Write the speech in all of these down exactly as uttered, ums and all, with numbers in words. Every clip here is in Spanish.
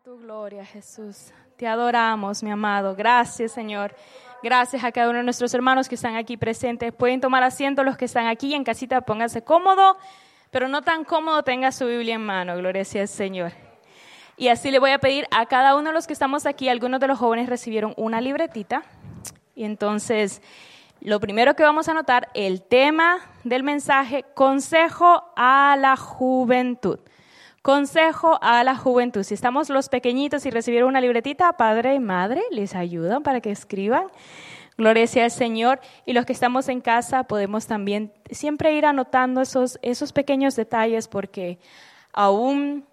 tu gloria, Jesús. Te adoramos, mi amado. Gracias, Señor. Gracias a cada uno de nuestros hermanos que están aquí presentes. Pueden tomar asiento los que están aquí en casita, pónganse cómodo, pero no tan cómodo, tenga su Biblia en mano. Gloria sea al Señor. Y así le voy a pedir a cada uno de los que estamos aquí, algunos de los jóvenes recibieron una libretita. Y entonces, lo primero que vamos a anotar, el tema del mensaje, consejo a la juventud. Consejo a la juventud. Si estamos los pequeñitos y recibieron una libretita, padre y madre les ayudan para que escriban. Gloria sea al Señor. Y los que estamos en casa podemos también siempre ir anotando esos, esos pequeños detalles porque aún,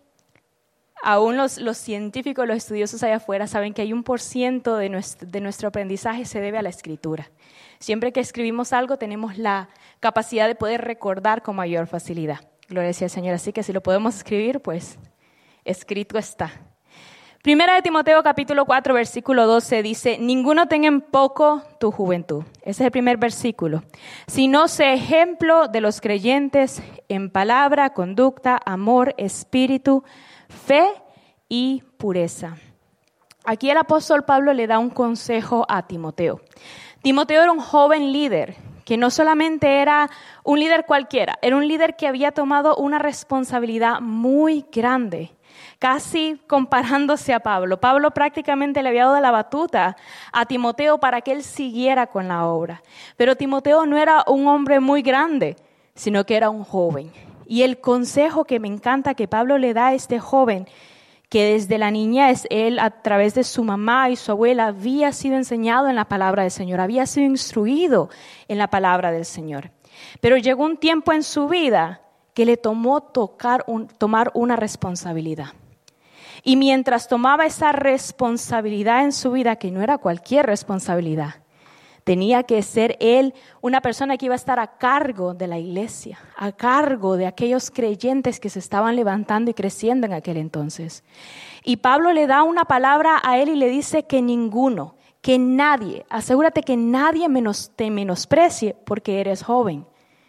aún los, los científicos, los estudiosos allá afuera saben que hay un por ciento de nuestro, de nuestro aprendizaje se debe a la escritura. Siempre que escribimos algo tenemos la capacidad de poder recordar con mayor facilidad. Gloria sea al Señor. Así que si lo podemos escribir, pues escrito está. Primera de Timoteo capítulo cuatro, versículo doce dice, ninguno tenga en poco tu juventud. Ese es el primer versículo. Sino sé ejemplo de los creyentes en palabra, conducta, amor, espíritu, fe y pureza. Aquí el apóstol Pablo le da un consejo a Timoteo. Timoteo era un joven líder, que no solamente era un líder cualquiera, era un líder que había tomado una responsabilidad muy grande, casi comparándose a Pablo. Pablo prácticamente le había dado la batuta a Timoteo para que él siguiera con la obra. Pero Timoteo no era un hombre muy grande, sino que era un joven. Y el consejo que me encanta que Pablo le da a este joven, que desde la niñez él a través de su mamá y su abuela había sido enseñado en la palabra del Señor, había sido instruido en la palabra del Señor. Pero llegó un tiempo en su vida que le tomó tocar un, tomar una responsabilidad. Y mientras tomaba esa responsabilidad en su vida, que no era cualquier responsabilidad, tenía que ser él una persona que iba a estar a cargo de la iglesia, a cargo de aquellos creyentes que se estaban levantando y creciendo en aquel entonces. Y Pablo le da una palabra a él y le dice que ninguno, que nadie, asegúrate que nadie menos, te menosprecie porque eres joven.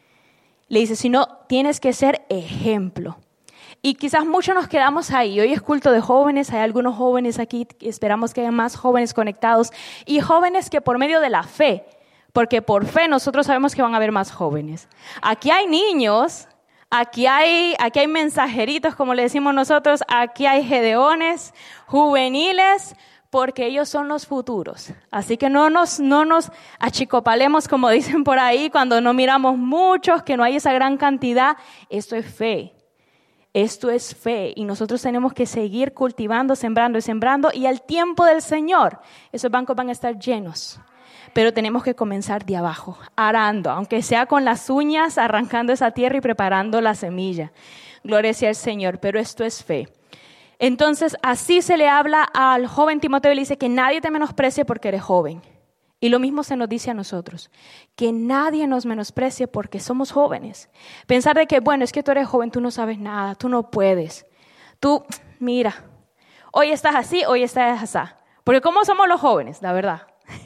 Le dice, sino tienes que ser ejemplo. Y quizás muchos nos quedamos ahí. Hoy es culto de jóvenes, hay algunos jóvenes aquí, esperamos que haya más jóvenes conectados y jóvenes que por medio de la fe, porque por fe nosotros sabemos que van a haber más jóvenes. Aquí hay niños, aquí hay, aquí hay mensajeritos, como le decimos nosotros, aquí hay gedeones, juveniles, porque ellos son los futuros. Así que no nos, no nos achicopalemos, como dicen por ahí, cuando no miramos muchos, que no hay esa gran cantidad. Esto es fe. Esto es fe y nosotros tenemos que seguir cultivando, sembrando y sembrando y al tiempo del Señor esos bancos van a estar llenos. Pero tenemos que comenzar de abajo, arando, aunque sea con las uñas, arrancando esa tierra y preparando la semilla. Gloria sea al Señor, pero esto es fe. Entonces así se le habla al joven Timoteo y le dice que nadie te menosprecie porque eres joven. Y lo mismo se nos dice a nosotros, que nadie nos menosprecie porque somos jóvenes. Pensar de que, bueno, es que tú eres joven, tú no sabes nada, tú no puedes. Tú, mira, hoy estás así, hoy estás así. Porque ¿cómo somos los jóvenes? La verdad.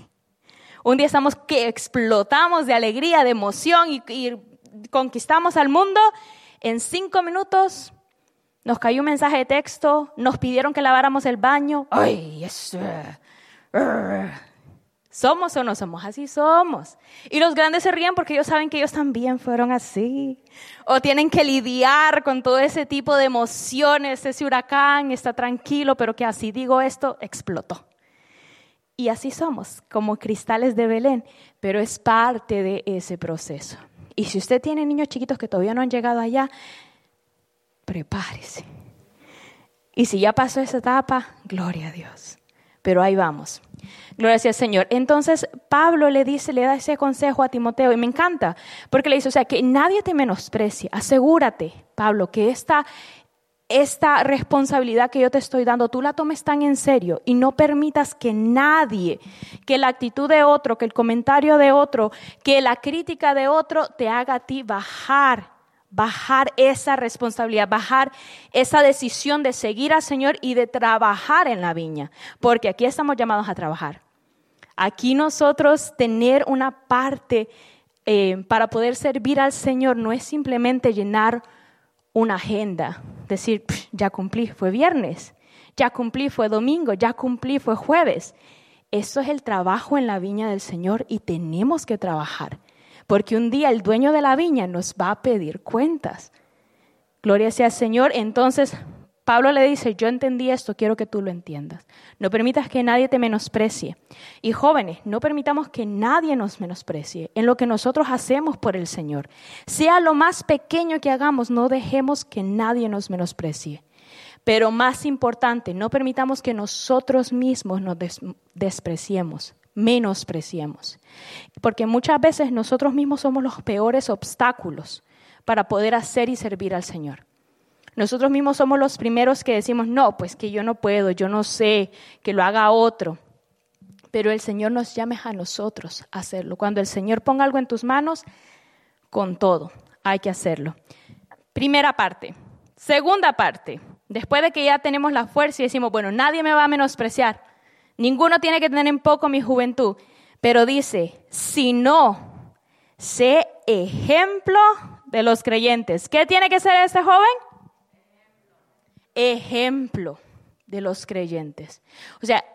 Un día estamos que explotamos de alegría, de emoción y, y conquistamos al mundo. En cinco minutos nos cayó un mensaje de texto, nos pidieron que laváramos el baño. ¡Ay, eso! ¿Somos o no somos? Así somos. Y los grandes se ríen porque ellos saben que ellos también fueron así. O tienen que lidiar con todo ese tipo de emociones. Ese huracán está tranquilo, pero que así digo esto, explotó. Y así somos, como cristales de Belén. Pero es parte de ese proceso. Y si usted tiene niños chiquitos que todavía no han llegado allá, prepárese. Y si ya pasó esa etapa, gloria a Dios. Pero ahí vamos. Gloria sea al Señor. Entonces Pablo le dice, le da ese consejo a Timoteo y me encanta porque le dice, o sea, que nadie te menosprecie. Asegúrate, Pablo, que esta, esta responsabilidad que yo te estoy dando, tú la tomes tan en serio y no permitas que nadie, que la actitud de otro, que el comentario de otro, que la crítica de otro te haga a ti bajar. Bajar esa responsabilidad, bajar esa decisión de seguir al Señor y de trabajar en la viña. Porque aquí estamos llamados a trabajar. Aquí nosotros tener una parte eh, para poder servir al Señor no es simplemente llenar una agenda. Decir, ya cumplí, fue viernes. Ya cumplí, fue domingo, ya cumplí, fue jueves. Eso es el trabajo en la viña del Señor y tenemos que trabajar, porque un día el dueño de la viña nos va a pedir cuentas. Gloria sea al Señor. Entonces Pablo le dice, yo entendí esto, quiero que tú lo entiendas. No permitas que nadie te menosprecie. Y jóvenes, no permitamos que nadie nos menosprecie en lo que nosotros hacemos por el Señor. Sea lo más pequeño que hagamos, no dejemos que nadie nos menosprecie. Pero más importante, no permitamos que nosotros mismos nos des- despreciemos, menospreciemos. Porque muchas veces nosotros mismos somos los peores obstáculos para poder hacer y servir al Señor. Nosotros mismos somos los primeros que decimos, no, pues que yo no puedo, yo no sé, que lo haga otro. Pero el Señor nos llama a nosotros a hacerlo. Cuando el Señor ponga algo en tus manos, con todo, hay que hacerlo. Primera parte. Segunda parte. Después de que ya tenemos la fuerza y decimos, bueno, nadie me va a menospreciar. Ninguno tiene que tener en poco mi juventud. Pero dice, si no, sé ejemplo de los creyentes. ¿Qué tiene que ser este joven? Ejemplo de los creyentes. O sea,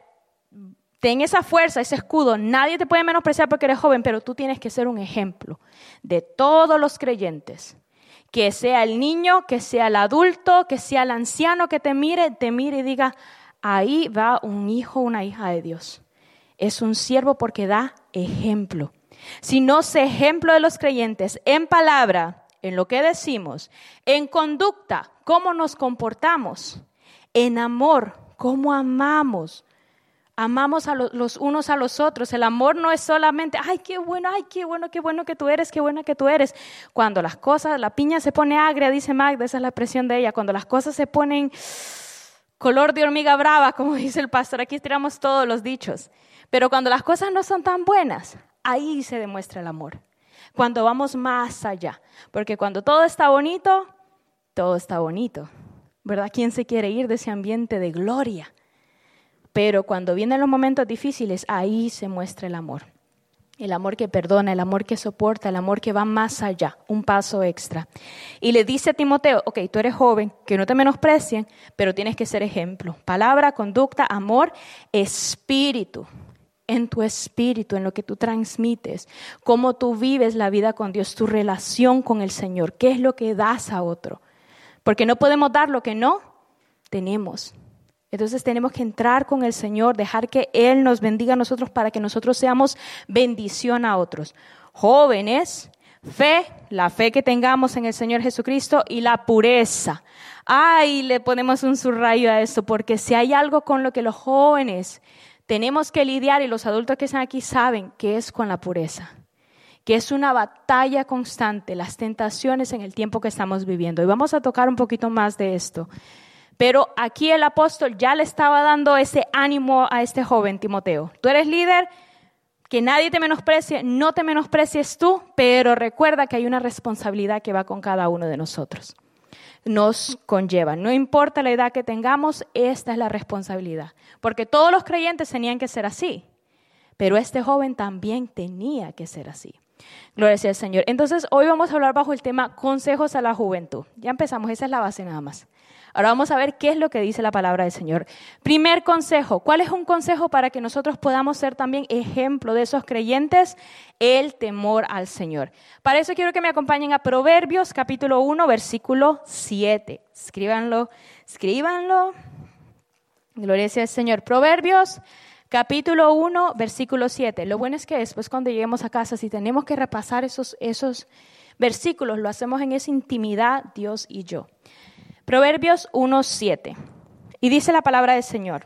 ten esa fuerza, ese escudo. Nadie te puede menospreciar porque eres joven, pero tú tienes que ser un ejemplo de todos los creyentes. Que sea el niño, que sea el adulto, que sea el anciano que te mire, te mire y diga, ahí va un hijo, una hija de Dios. Es un siervo porque da ejemplo. Si no sé ejemplo de los creyentes en palabra, en lo que decimos, en conducta, cómo nos comportamos, en amor, cómo amamos. Amamos a los, los unos a los otros. El amor no es solamente, ay, qué bueno, ay, qué bueno, qué bueno que tú eres, qué buena que tú eres. Cuando las cosas, la piña se pone agria, dice Magda, esa es la expresión de ella. Cuando las cosas se ponen color de hormiga brava, como dice el pastor, aquí tiramos todos los dichos. Pero cuando las cosas no son tan buenas, ahí se demuestra el amor. Cuando vamos más allá. Porque cuando todo está bonito, todo está bonito. ¿Verdad? ¿Quién se quiere ir de ese ambiente de gloria? Pero cuando vienen los momentos difíciles, ahí se muestra el amor. El amor que perdona, el amor que soporta, el amor que va más allá, un paso extra. Y le dice a Timoteo, ok, tú eres joven, que no te menosprecien, pero tienes que ser ejemplo. Palabra, conducta, amor, espíritu. En tu espíritu, en lo que tú transmites, cómo tú vives la vida con Dios, tu relación con el Señor, qué es lo que das a otro. Porque no podemos dar lo que no tenemos. Entonces tenemos que entrar con el Señor, dejar que Él nos bendiga a nosotros para que nosotros seamos bendición a otros. Jóvenes, fe, la fe que tengamos en el Señor Jesucristo y la pureza. Ay, le ponemos un subrayo a esto, porque si hay algo con lo que los jóvenes tenemos que lidiar y los adultos que están aquí saben que es con la pureza. Que es una batalla constante, las tentaciones en el tiempo que estamos viviendo. Y vamos a tocar un poquito más de esto. Pero aquí el apóstol ya le estaba dando ese ánimo a este joven Timoteo. Tú eres líder, que nadie te menosprecie, no te menosprecies tú, pero recuerda que hay una responsabilidad que va con cada uno de nosotros. Nos conlleva, no importa la edad que tengamos, esta es la responsabilidad. Porque todos los creyentes tenían que ser así, pero este joven también tenía que ser así. Gloria sea al Señor. Entonces, hoy vamos a hablar bajo el tema consejos a la juventud. Ya empezamos, esa es la base nada más. Ahora vamos a ver qué es lo que dice la palabra del Señor. Primer consejo, ¿cuál es un consejo para que nosotros podamos ser también ejemplo de esos creyentes? El temor al Señor. Para eso quiero que me acompañen a Proverbios capítulo uno, versículo siete. Escríbanlo, escríbanlo. Gloria sea al Señor. Proverbios capítulo uno, versículo siete. Lo bueno es que después cuando lleguemos a casa, si tenemos que repasar esos, esos versículos, lo hacemos en esa intimidad, Dios y yo. Proverbios uno, siete. Y dice la palabra del Señor: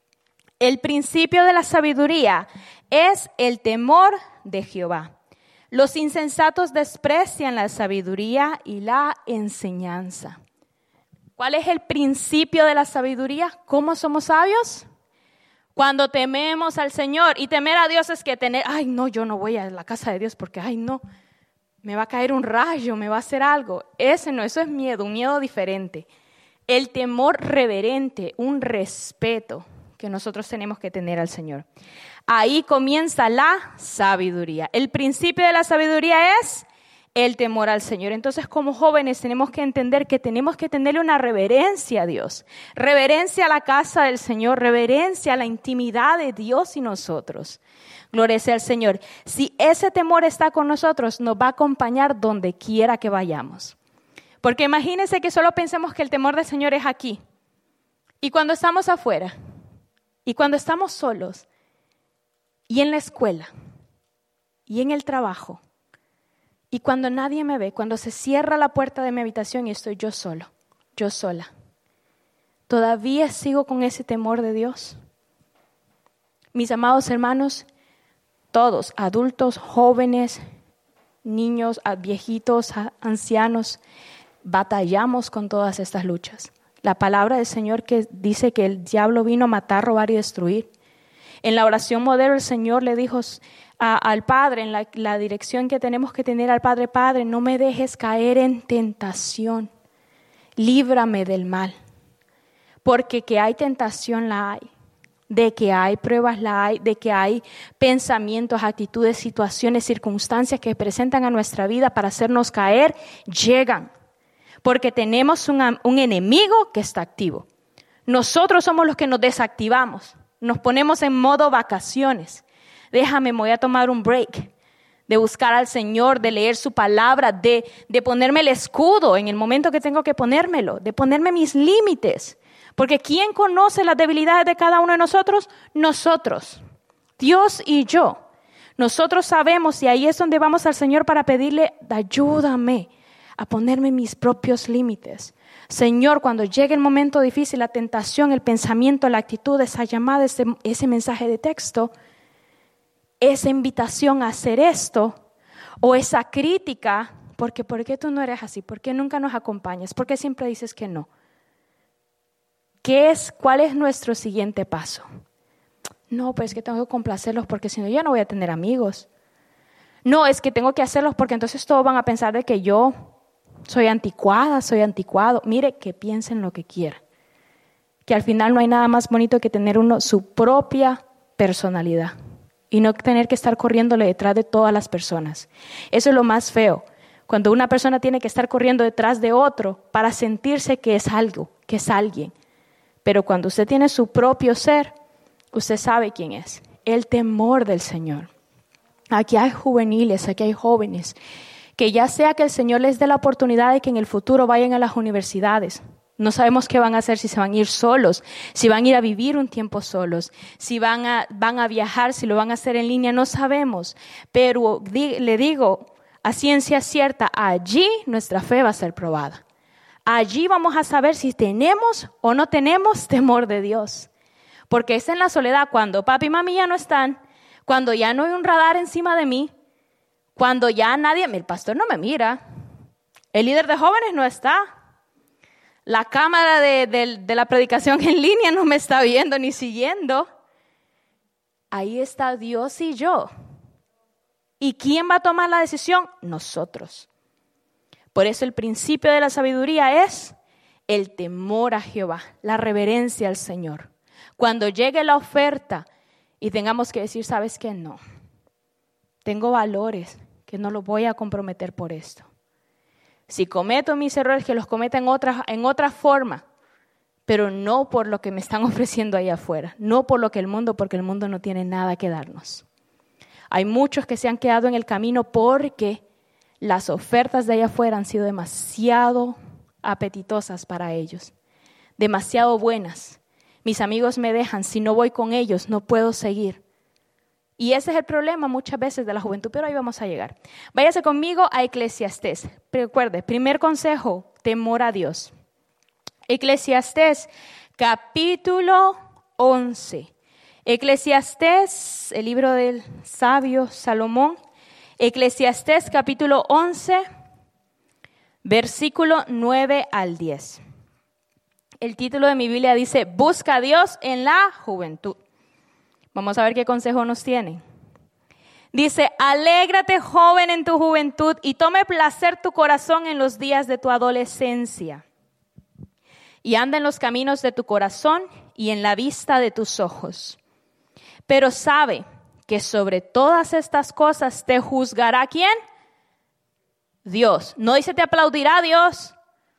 el principio de la sabiduría es el temor de Jehová. Los insensatos desprecian la sabiduría y la enseñanza. ¿Cuál es el principio de la sabiduría? ¿Cómo somos sabios? Cuando tememos al Señor. Y temer a Dios es que tener, ay no, yo no voy a la casa de Dios porque, ay no, me va a caer un rayo, me va a hacer algo. Ese no, eso es miedo, un miedo diferente. El temor reverente, un respeto que nosotros tenemos que tener al Señor. Ahí comienza la sabiduría. El principio de la sabiduría es el temor al Señor. Entonces, como jóvenes tenemos que entender que tenemos que tenerle una reverencia a Dios, reverencia a la casa del Señor, reverencia a la intimidad de Dios y nosotros. Gloria sea al Señor. Si ese temor está con nosotros, nos va a acompañar donde quiera que vayamos. Porque imagínense que solo pensemos que el temor del Señor es aquí. Y cuando estamos afuera, y cuando estamos solos, y en la escuela, y en el trabajo, y cuando nadie me ve, cuando se cierra la puerta de mi habitación y estoy yo solo, yo sola, ¿todavía sigo con ese temor de Dios? Mis amados hermanos, todos, adultos, jóvenes, niños, viejitos, ancianos, batallamos con todas estas luchas. La palabra del Señor que dice que el diablo vino a matar, robar y destruir. En la oración modelo el Señor le dijo a, al Padre, en la, la dirección que tenemos que tener al Padre, Padre, no me dejes caer en tentación, líbrame del mal. Porque que hay tentación la hay, de que hay pruebas la hay, de que hay pensamientos, actitudes, situaciones, circunstancias que presentan a nuestra vida para hacernos caer, llegan. Porque tenemos un, un enemigo que está activo. Nosotros somos los que nos desactivamos, nos ponemos en modo vacaciones. Déjame, me voy a tomar un break de buscar al Señor, de leer su palabra, de, de ponerme el escudo en el momento que tengo que ponérmelo, de ponerme mis límites. Porque ¿quién conoce las debilidades de cada uno de nosotros? Nosotros, Dios y yo. Nosotros sabemos y ahí es donde vamos al Señor para pedirle, ayúdame a ponerme mis propios límites. Señor, cuando llegue el momento difícil, la tentación, el pensamiento, la actitud, esa llamada, ese, ese mensaje de texto, esa invitación a hacer esto o esa crítica, porque ¿por qué tú no eres así? ¿Por qué nunca nos acompañas? ¿Por qué siempre dices que no? ¿Qué es, cuál es nuestro siguiente paso? No, pues es que tengo que complacerlos porque si no ya no voy a tener amigos. No, es que tengo que hacerlos porque entonces todos van a pensar de que yo soy anticuada, soy anticuado. Mire, que piensen lo que quieran. Que al final no hay nada más bonito que tener uno su propia personalidad y no tener que estar corriéndole detrás de todas las personas. Eso es lo más feo. Cuando una persona tiene que estar corriendo detrás de otro para sentirse que es algo, que es alguien. Pero cuando usted tiene su propio ser, usted sabe quién es. El temor del Señor. Aquí hay juveniles, aquí hay jóvenes, que ya sea que el Señor les dé la oportunidad de que en el futuro vayan a las universidades. No sabemos qué van a hacer, si se van a ir solos, si van a ir a vivir un tiempo solos, si van a, van a viajar, si lo van a hacer en línea, no sabemos. Pero di, le digo, a ciencia cierta, allí nuestra fe va a ser probada. Allí vamos a saber si tenemos o no tenemos temor de Dios. Porque es en la soledad, cuando papi y mami ya no están, cuando ya no hay un radar encima de mí, cuando ya nadie, el pastor no me mira, el líder de jóvenes no está, la cámara de, de, de la predicación en línea no me está viendo ni siguiendo. Ahí está Dios y yo. ¿Y quién va a tomar la decisión? Nosotros. Por eso el principio de la sabiduría es el temor a Jehová, la reverencia al Señor. Cuando llegue la oferta y tengamos que decir, ¿sabes qué? No, tengo valores que no los voy a comprometer por esto. Si cometo mis errores, que los cometa en otra, en otra forma, pero no por lo que me están ofreciendo ahí afuera, no por lo que el mundo, porque el mundo no tiene nada que darnos. Hay muchos que se han quedado en el camino porque las ofertas de allá afuera han sido demasiado apetitosas para ellos, demasiado buenas. Mis amigos me dejan, si no voy con ellos no puedo seguir. Y ese es el problema muchas veces de la juventud, pero ahí vamos a llegar. Váyase conmigo a Eclesiastés. Recuerde, primer consejo, temor a Dios. Eclesiastés capítulo once. Eclesiastés, el libro del sabio Salomón. Eclesiastés capítulo once, versículo nueve al diez. El título de mi Biblia dice, busca a Dios en la juventud. Vamos a ver qué consejo nos tiene. Dice, alégrate joven en tu juventud y tome placer tu corazón en los días de tu adolescencia. Y anda en los caminos de tu corazón y en la vista de tus ojos. Pero sabe que sobre todas estas cosas te juzgará ¿quién? Dios. No dice te aplaudirá Dios.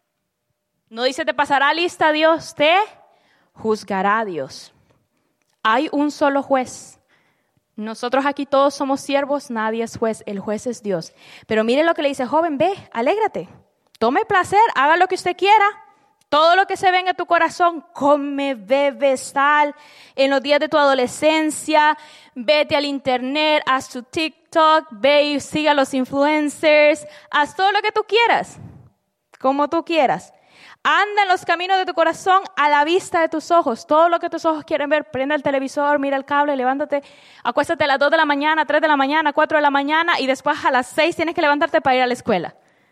No dice te pasará lista Dios. Te juzgará Dios. Hay un solo juez. Nosotros aquí todos somos siervos, nadie es juez. El juez es Dios. Pero mire lo que le dice, joven, ve, alégrate. Tome placer, haga lo que usted quiera. Todo lo que se venga a tu corazón, come, bebe, sal. En los días de tu adolescencia, vete al internet, haz tu TikTok, ve y siga a los influencers. Haz todo lo que tú quieras, como tú quieras. Anda en los caminos de tu corazón a la vista de tus ojos. Todo lo que tus ojos quieren ver, prende el televisor, mira el cable, levántate. Acuéstate a las dos de la mañana, tres de la mañana, cuatro de la mañana y después a las seis tienes que levantarte para ir a la escuela.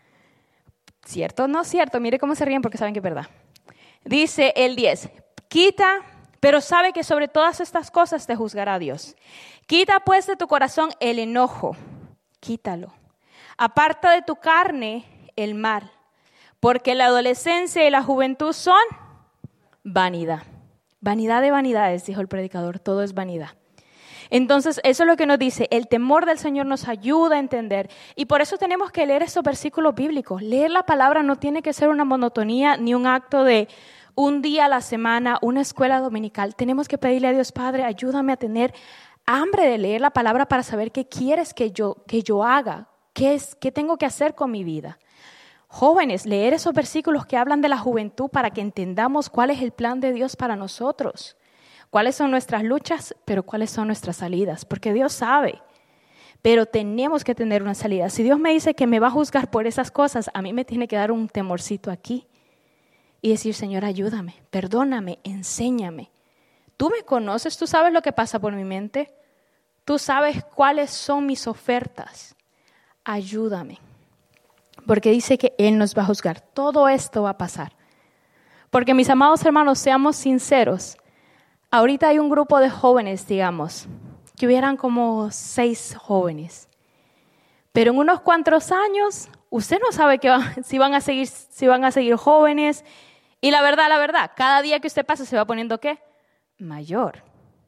¿Cierto o no cierto? Mire cómo se ríen porque saben que es verdad. Dice el diez, quita, pero sabe que sobre todas estas cosas te juzgará Dios. Quita pues de tu corazón el enojo, quítalo. Aparta de tu carne el mal, porque la adolescencia y la juventud son vanidad. Vanidad de vanidades, dijo el predicador, todo es vanidad. Entonces, eso es lo que nos dice, el temor del Señor nos ayuda a entender y por eso tenemos que leer estos versículos bíblicos. Leer la palabra no tiene que ser una monotonía ni un acto de un día a la semana, una escuela dominical. Tenemos que pedirle a Dios, Padre, ayúdame a tener hambre de leer la palabra para saber qué quieres que yo, que yo haga, qué es, qué tengo que hacer con mi vida. Jóvenes, leer esos versículos que hablan de la juventud para que entendamos cuál es el plan de Dios para nosotros. Cuáles son nuestras luchas, pero cuáles son nuestras salidas, porque Dios sabe, pero tenemos que tener una salida. Si Dios me dice que me va a juzgar por esas cosas, a mí me tiene que dar un temorcito aquí y decir, Señor, ayúdame, perdóname, enséñame. Tú me conoces, tú sabes lo que pasa por mi mente, tú sabes cuáles son mis ofertas, ayúdame, porque dice que Él nos va a juzgar. Todo esto va a pasar, porque mis amados hermanos, seamos sinceros. Ahorita hay un grupo de jóvenes, digamos, que hubieran como seis jóvenes. Pero en unos cuantos años, usted no sabe que va, si, van a seguir, si van a seguir jóvenes. Y la verdad, la verdad, cada día que usted pasa se va poniendo, ¿qué? Mayor.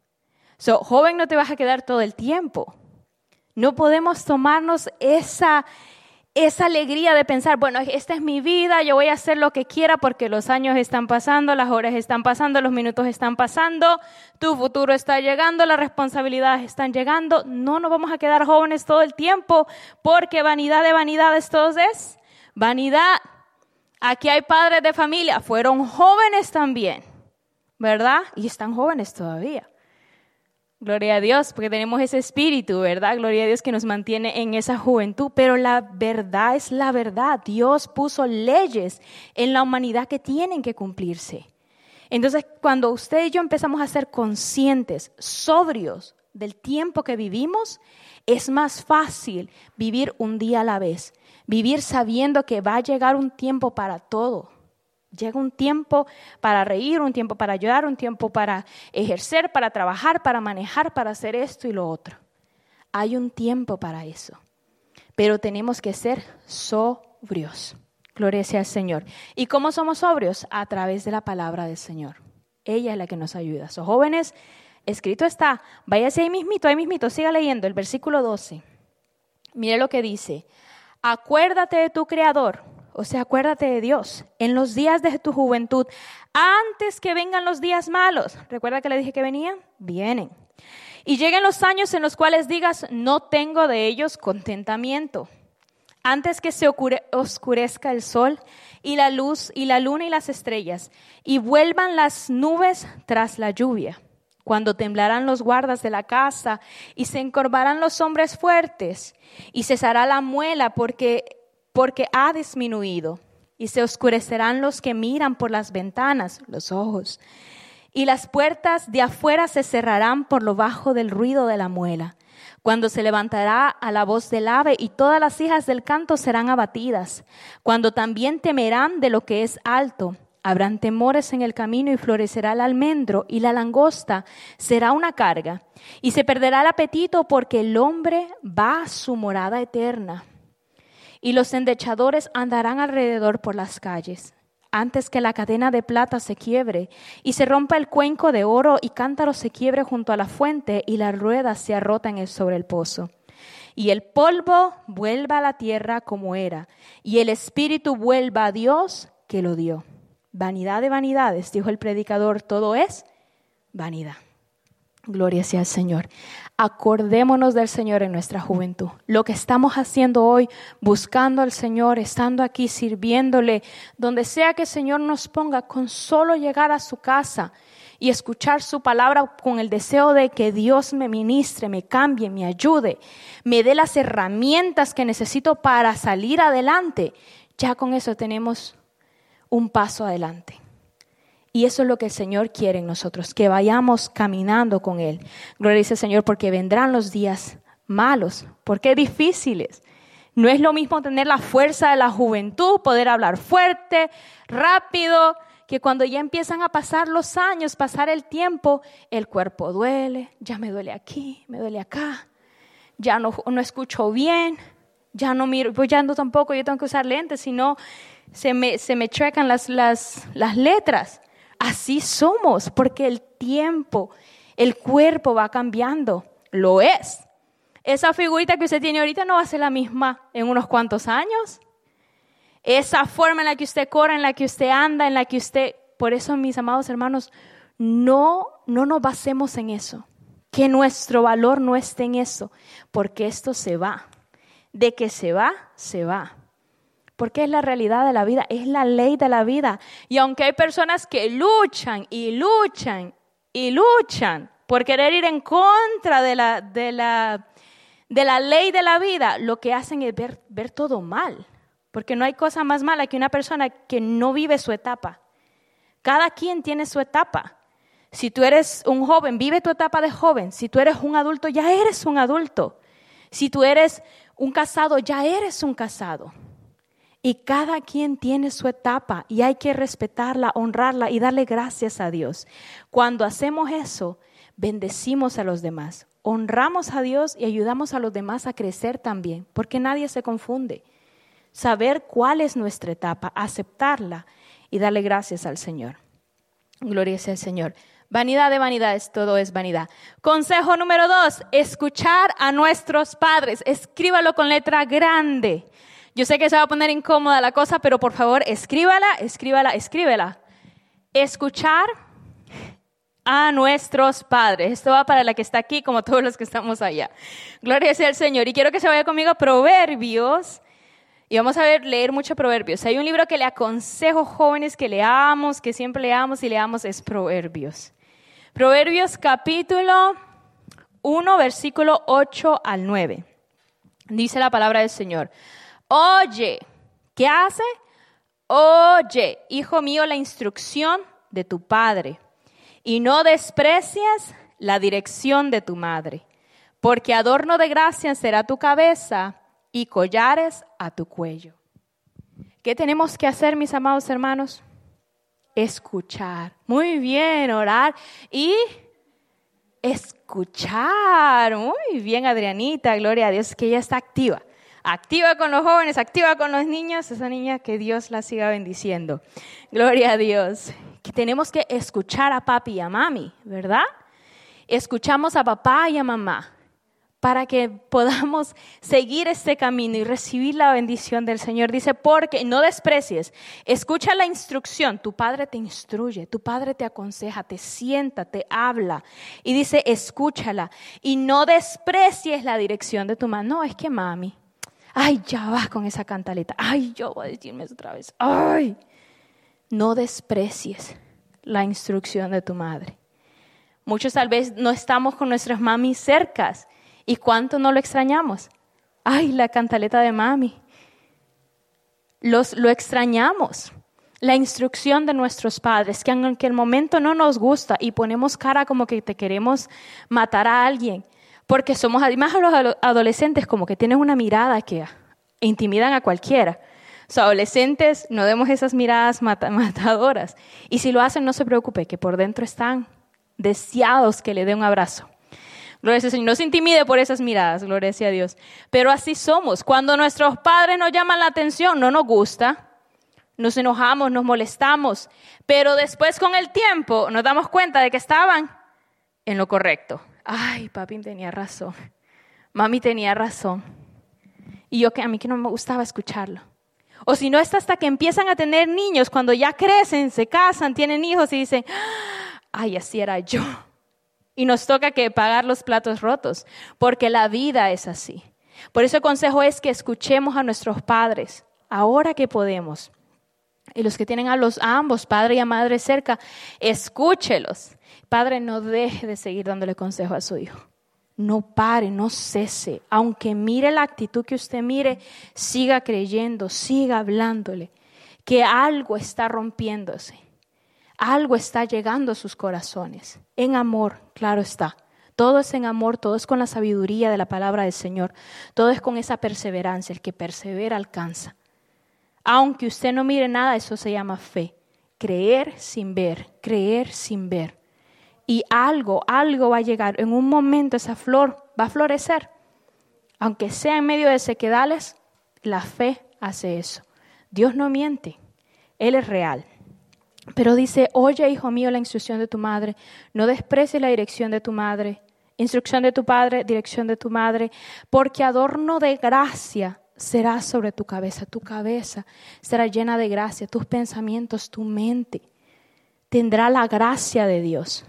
So, joven, no te vas a quedar todo el tiempo. No podemos tomarnos esa... Esa alegría de pensar, bueno, esta es mi vida, yo voy a hacer lo que quiera porque los años están pasando, las horas están pasando, los minutos están pasando, tu futuro está llegando, las responsabilidades están llegando. No nos vamos a quedar jóvenes todo el tiempo porque vanidad de vanidades todos es vanidad. Aquí hay padres de familia, fueron jóvenes también, ¿verdad? Y están jóvenes todavía. Gloria a Dios, porque tenemos ese espíritu, ¿verdad? Gloria a Dios que nos mantiene en esa juventud. Pero la verdad es la verdad. Dios puso leyes en la humanidad que tienen que cumplirse. Entonces, cuando usted y yo empezamos a ser conscientes, sobrios del tiempo que vivimos, es más fácil vivir un día a la vez. Vivir sabiendo que va a llegar un tiempo para todo. Llega un tiempo para reír, un tiempo para llorar, un tiempo para ejercer, para trabajar, para manejar, para hacer esto y lo otro. Hay un tiempo para eso, pero tenemos que ser sobrios. Gloria sea al Señor. ¿Y cómo somos sobrios? A través de la palabra del Señor. Ella es la que nos ayuda. So, jóvenes, escrito está, váyase ahí mismito, ahí mismito, siga leyendo el versículo doce. Mire lo que dice, acuérdate de tu Creador. O sea, acuérdate de Dios en los días de tu juventud, antes que vengan los días malos. ¿Recuerda que le dije que venían? Vienen. Y lleguen los años en los cuales digas, no tengo de ellos contentamiento. Antes que se oscurezca el sol y la luz y la luna y las estrellas, y vuelvan las nubes tras la lluvia. Cuando temblarán los guardas de la casa y se encorvarán los hombres fuertes, y cesará la muela porque... porque ha disminuido, y se oscurecerán los que miran por las ventanas, los ojos, y las puertas de afuera se cerrarán por lo bajo del ruido de la muela, cuando se levantará a la voz del ave, y todas las hijas del canto serán abatidas, cuando también temerán de lo que es alto, habrán temores en el camino, y florecerá el almendro, y la langosta será una carga, y se perderá el apetito, porque el hombre va a su morada eterna. Y los endechadores andarán alrededor por las calles, antes que la cadena de plata se quiebre, y se rompa el cuenco de oro, y cántaro se quiebre junto a la fuente, y las ruedas se arrotan sobre el pozo. y el polvo vuelva a la tierra como era, y el espíritu vuelva a Dios que lo dio. Vanidad de vanidades, dijo el predicador, todo es vanidad. Gloria sea al Señor. Acordémonos del Señor en nuestra juventud. Lo que estamos haciendo hoy, buscando al Señor, estando aquí, sirviéndole, donde sea que el Señor nos ponga, con solo llegar a su casa y escuchar su palabra con el deseo de que Dios me ministre, me cambie, me ayude, me dé las herramientas que necesito para salir adelante, ya con eso tenemos un paso adelante. Y eso es lo que el Señor quiere en nosotros, que vayamos caminando con Él. Gloria al Señor, porque vendrán los días malos, porque difíciles. No es lo mismo tener la fuerza de la juventud, poder hablar fuerte, rápido, que cuando ya empiezan a pasar los años, pasar el tiempo, el cuerpo duele, ya me duele aquí, me duele acá, ya no, no escucho bien, ya no miro, pues ya no tampoco, yo tengo que usar lentes, si no se me, se me chuecan las, las, las letras. Así somos, porque el tiempo, el cuerpo va cambiando, lo es. Esa figurita que usted tiene ahorita no va a ser la misma en unos cuantos años. Esa forma en la que usted corre, en la que usted anda, en la que usted... Por eso, mis amados hermanos, no, no nos basemos en eso. Que nuestro valor no esté en eso, porque esto se va. De que se va, se va. Porque es la realidad de la vida, es la ley de la vida. Y aunque hay personas que luchan y luchan y luchan por querer ir en contra de la, de la, de la ley de la vida, lo que hacen es ver, ver todo mal. Porque no hay cosa más mala que una persona que no vive su etapa. Cada quien tiene su etapa. Si tú eres un joven, vive tu etapa de joven. Si tú eres un adulto, ya eres un adulto. Si tú eres un casado, ya eres un casado. Y cada quien tiene su etapa y hay que respetarla, honrarla y darle gracias a Dios. Cuando hacemos eso, bendecimos a los demás, honramos a Dios y ayudamos a los demás a crecer también, porque nadie se confunde. Saber cuál es nuestra etapa, aceptarla y darle gracias al Señor. Gloria sea al Señor. Vanidad de vanidades, todo es vanidad. Consejo número dos, escuchar a nuestros padres. Escríbalo con letra grande. Yo sé que se va a poner incómoda la cosa, pero por favor, escríbala, escríbala, escríbela. Escuchar a nuestros padres. Esto va para la que está aquí, como todos los que estamos allá. Gloria sea al Señor. Y quiero que se vaya conmigo a Proverbios. Y vamos a ver, leer mucho Proverbios. Hay un libro que le aconsejo jóvenes que leamos, que siempre leamos y leamos, es Proverbios. Proverbios capítulo uno, versículo ocho al nueve. Dice la palabra del Señor. Oye, ¿qué hace? Oye, hijo mío, la instrucción de tu padre, y no desprecies la dirección de tu madre, porque adorno de gracia será tu cabeza y collares a tu cuello. ¿Qué tenemos que hacer, mis amados hermanos? Escuchar. Muy bien, orar y escuchar. Muy bien, Adrianita, gloria a Dios, que ella está activa. Activa con los jóvenes, activa con los niños. Esa niña, que Dios la siga bendiciendo. Gloria a Dios. Que tenemos que escuchar a papi y a mami, ¿verdad? Escuchamos a papá y a mamá para que podamos seguir este camino y recibir la bendición del Señor. Dice, porque no desprecies, escucha la instrucción. Tu padre te instruye, tu padre te aconseja, te sienta, te habla. Y dice, escúchala y no desprecies la dirección de tu mamá. No, es que mami, ay, ya vas con esa cantaleta. Ay, yo voy a decirme eso otra vez. Ay, no desprecies la instrucción de tu madre. Muchos tal vez no estamos con nuestras mamis cercas. ¿Y cuánto no lo extrañamos? Ay, la cantaleta de mami. Los, lo extrañamos. La instrucción de nuestros padres, que aunque el momento no nos gusta y ponemos cara como que te queremos matar a alguien, porque somos, además a los adolescentes, como que tienen una mirada que intimidan a cualquiera. Los adolescentes, no demos esas miradas mata, matadoras. Y si lo hacen, no se preocupe, que por dentro están deseados que le dé un abrazo. Gloria al Señor. No se intimide por esas miradas, gloria a Dios. Pero así somos. Cuando nuestros padres nos llaman la atención, no nos gusta, nos enojamos, nos molestamos. Pero después, con el tiempo, nos damos cuenta de que estaban en lo correcto. Ay, papi tenía razón. mami tenía razón. Y yo que a mí que no me gustaba escucharlo. O si no, es hasta que empiezan a tener niños, cuando ya crecen, se casan, tienen hijos y dicen, ay, así era yo. Y nos toca que pagar los platos rotos, porque la vida es así. Por eso el consejo es que escuchemos a nuestros padres, ahora que podemos. Y los que tienen a los a ambos, padre y a madre cerca, escúchelos. Padre, no deje de seguir dándole consejo a su hijo. No pare, no cese. Aunque mire la actitud que usted mire, siga creyendo, siga hablándole. Que algo está rompiéndose. Algo está llegando a sus corazones. En amor, claro está. Todo es en amor, todo es con la sabiduría de la palabra del Señor. Todo es con esa perseverancia. El que persevera alcanza. Aunque usted no mire nada, eso se llama fe. Creer sin ver, creer sin ver. Y algo, algo va a llegar. En un momento esa flor va a florecer. Aunque sea en medio de sequedales, la fe hace eso. Dios no miente, Él es real. Pero dice, oye, hijo mío, la instrucción de tu madre. No desprecies la dirección de tu madre. Instrucción de tu padre, dirección de tu madre. Porque adorno de gracia será sobre tu cabeza. Tu cabeza será llena de gracia. Tus pensamientos, tu mente tendrá la gracia de Dios.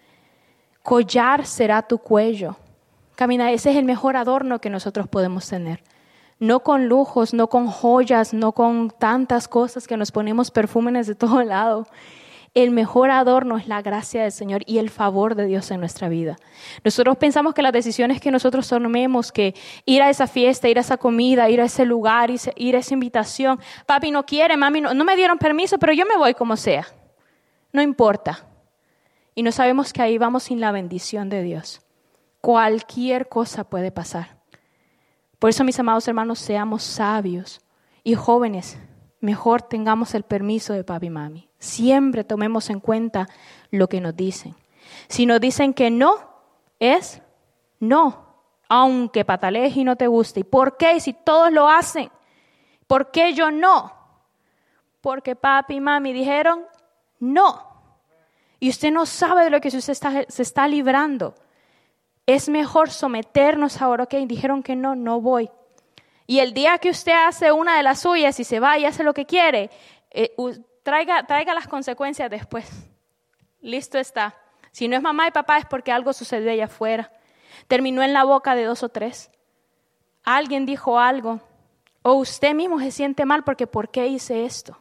Collar será tu cuello. Camina, ese es el mejor adorno que nosotros podemos tener. No con lujos, no con joyas, no con tantas cosas que nos ponemos perfúmenes de todo lado. El mejor adorno es la gracia del Señor y el favor de Dios en nuestra vida. Nosotros pensamos que las decisiones que nosotros tomemos, que ir a esa fiesta, ir a esa comida, ir a ese lugar, ir a esa invitación. Papi no quiere, mami no, no me dieron permiso, pero yo me voy como sea. No importa. Y no sabemos que ahí vamos sin la bendición de Dios. Cualquier cosa puede pasar. Por eso, mis amados hermanos, seamos sabios y jóvenes. Mejor tengamos el permiso de papi y mami. Siempre tomemos en cuenta lo que nos dicen. Si nos dicen que no, es no. Aunque patalees y no te guste. ¿Y por qué? Si todos lo hacen. ¿Por qué yo no? Porque papi y mami dijeron no. Y usted no sabe de lo que usted está, se está librando. Es mejor someternos ahora. Ok, dijeron que no, no voy. Y el día que usted hace una de las suyas y se va y hace lo que quiere, eh, traiga, traiga las consecuencias después. Listo está. Si no es mamá y papá es porque algo sucedió allá afuera. Terminó en la boca de dos o tres. Alguien dijo algo. O usted mismo se siente mal porque ¿por qué hice esto?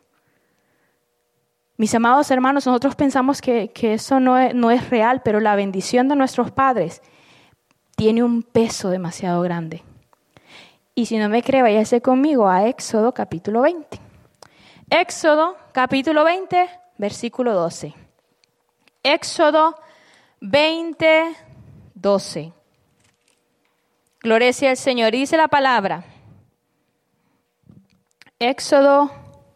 Mis amados hermanos, nosotros pensamos que, que eso no es, no es real, pero la bendición de nuestros padres tiene un peso demasiado grande. Y si no me cree, váyase conmigo a Éxodo capítulo veinte. Éxodo capítulo veinte, versículo doce. Éxodo veinte, doce. Gloria sea al Señor. Y dice la palabra. Éxodo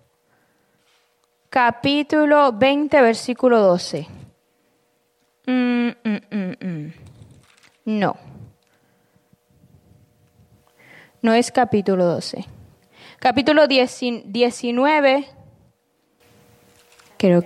capítulo veinte, versículo doce. Mm, mm, mm, mm. No. No es capítulo doce. Capítulo diecinueve. Creo.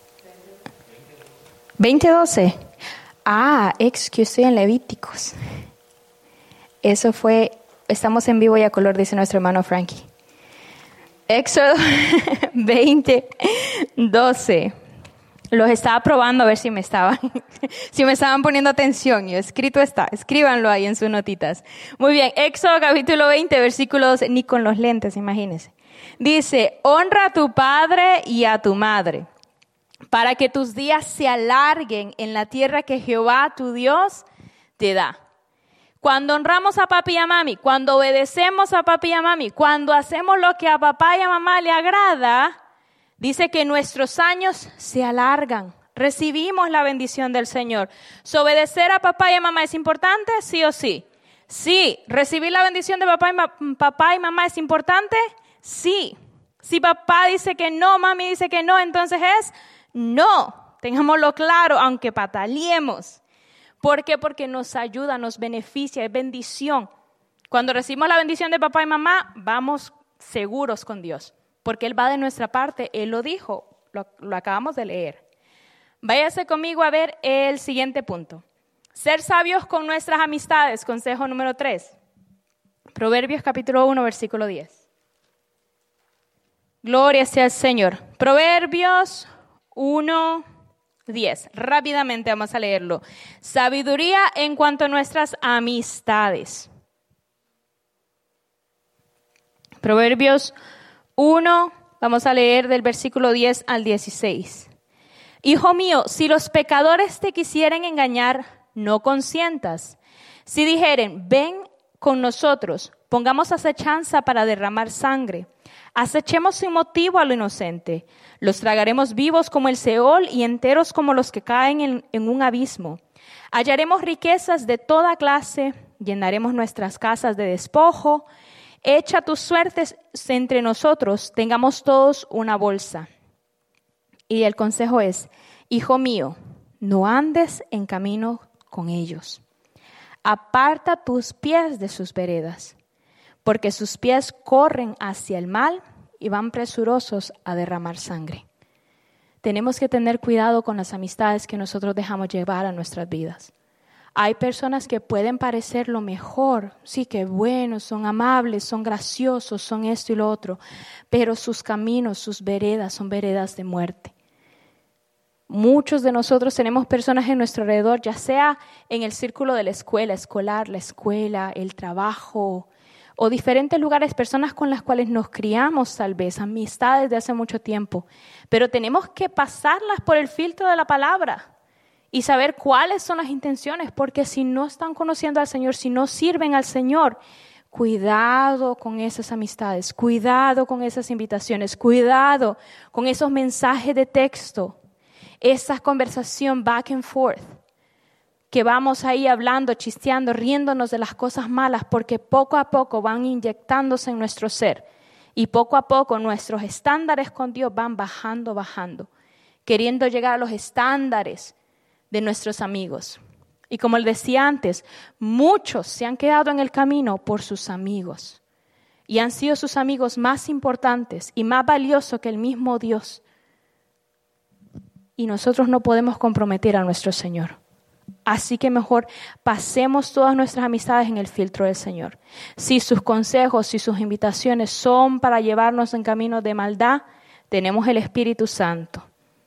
veinte, doce. Ah, ex que estoy en Levíticos. Eso fue, estamos en vivo y a color, dice nuestro hermano Frankie. Éxodo veinte, doce. Los estaba probando a ver si me estaban, si me estaban poniendo atención. Y escrito está, escríbanlo ahí en sus notitas. Muy bien, Éxodo capítulo veinte, versículo doce, ni con los lentes, imagínense. Dice, honra a tu padre y a tu madre, para que tus días se alarguen en la tierra que Jehová tu Dios te da. Cuando honramos a papi y a mami, cuando obedecemos a papi y a mami, cuando hacemos lo que a papá y a mamá le agrada, dice que nuestros años se alargan. Recibimos la bendición del Señor. ¿So obedecer a papá y a mamá es importante? ¿Sí o sí? Sí. ¿Recibir la bendición de papá y, ma- papá y mamá es importante? Sí. Si papá dice que no, mami dice que no, entonces es no. Tengámoslo claro, aunque pataleemos. ¿Por qué? Porque nos ayuda, nos beneficia, es bendición. Cuando recibimos la bendición de papá y mamá, vamos seguros con Dios. Porque Él va de nuestra parte, Él lo dijo, lo, lo acabamos de leer. Váyase conmigo a ver el siguiente punto. Ser sabios con nuestras amistades, consejo número tres. Proverbios capítulo uno, versículo diez. Gloria sea al Señor. Proverbios uno, diez. Rápidamente vamos a leerlo. Sabiduría en cuanto a nuestras amistades. Proverbios uno, vamos a leer del versículo diez al dieciséis. Hijo mío, si los pecadores te quisieren engañar, no consientas. Si dijeren, ven con nosotros, pongamos acechanza para derramar sangre. Acechemos sin motivo a lo inocente. Los tragaremos vivos como el Seol y enteros como los que caen en, en un abismo. Hallaremos riquezas de toda clase, llenaremos nuestras casas de despojo. Echa tus suertes entre nosotros, tengamos todos una bolsa. Y el consejo es, hijo mío, no andes en camino con ellos. Aparta tus pies de sus veredas, porque sus pies corren hacia el mal y van presurosos a derramar sangre. Tenemos que tener cuidado con las amistades que nosotros dejamos llevar a nuestras vidas. Hay personas que pueden parecer lo mejor, sí que buenos, son amables, son graciosos, son esto y lo otro, pero sus caminos, sus veredas son veredas de muerte. Muchos de nosotros tenemos personas en nuestro alrededor, ya sea en el círculo de la escuela escolar, la escuela, el trabajo o diferentes lugares, personas con las cuales nos criamos tal vez, amistades de hace mucho tiempo, pero tenemos que pasarlas por el filtro de la palabra y saber cuáles son las intenciones, porque si no están conociendo al Señor, si no sirven al Señor, cuidado con esas amistades, cuidado con esas invitaciones, cuidado con esos mensajes de texto. Esa conversación back and forth, que vamos ahí hablando, chisteando, riéndonos de las cosas malas, porque poco a poco van inyectándose en nuestro ser y poco a poco nuestros estándares con Dios van bajando, bajando, queriendo llegar a los estándares de nuestros amigos. Y como les decía antes, muchos se han quedado en el camino por sus amigos y han sido sus amigos más importantes y más valiosos que el mismo Dios. Y nosotros no podemos comprometer a nuestro Señor. Así que mejor pasemos todas nuestras amistades en el filtro del Señor. Si sus consejos, si sus invitaciones son para llevarnos en caminos de maldad, tenemos el Espíritu Santo.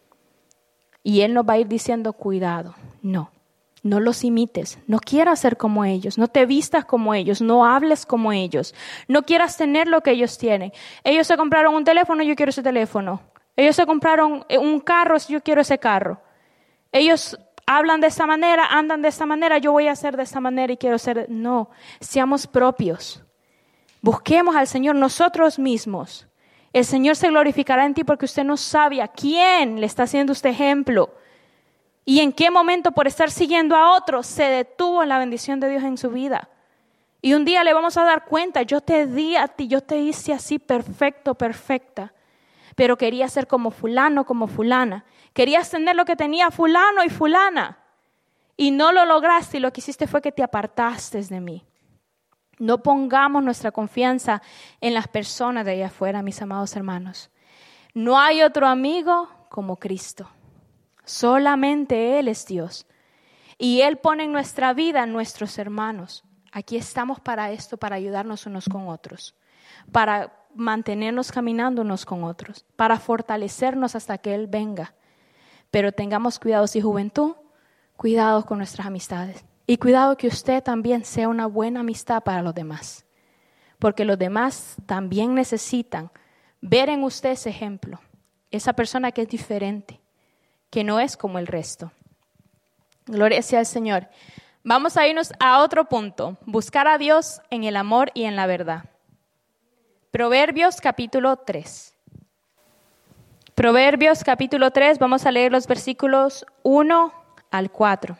Y Él nos va a ir diciendo, cuidado, no, no los imites, no quieras ser como ellos, no te vistas como ellos, no hables como ellos, no quieras tener lo que ellos tienen. Ellos se compraron un teléfono, yo quiero ese teléfono. Ellos se compraron un carro, yo quiero ese carro. Ellos hablan de esta manera, andan de esta manera, yo voy a hacer de esta manera y quiero ser. No, seamos propios. Busquemos al Señor nosotros mismos. El Señor se glorificará en ti porque usted no sabe a quién le está haciendo usted ejemplo. Y en qué momento por estar siguiendo a otros se detuvo la bendición de Dios en su vida. Y un día le vamos a dar cuenta, yo te di a ti, yo te hice así perfecto, perfecta. Pero querías ser como fulano, como fulana. Querías tener lo que tenía fulano y fulana. Y no lo lograste y lo que hiciste fue que te apartaste de mí. No pongamos nuestra confianza en las personas de allá afuera, mis amados hermanos. No hay otro amigo como Cristo. Solamente Él es Dios. Y Él pone en nuestra vida a nuestros hermanos. Aquí estamos para esto, para ayudarnos unos con otros. Para mantenernos caminando unos con otros, para fortalecernos hasta que Él venga. Pero tengamos cuidado, si juventud, cuidado con nuestras amistades. Y cuidado que usted también sea una buena amistad para los demás. Porque los demás también necesitan ver en usted ese ejemplo. Esa persona que es diferente, que no es como el resto. Gloria sea al Señor. Vamos a irnos a otro punto. Buscar a Dios en el amor y en la verdad. Proverbios capítulo tres. Proverbios capítulo tres, vamos a leer los versículos uno al cuatro.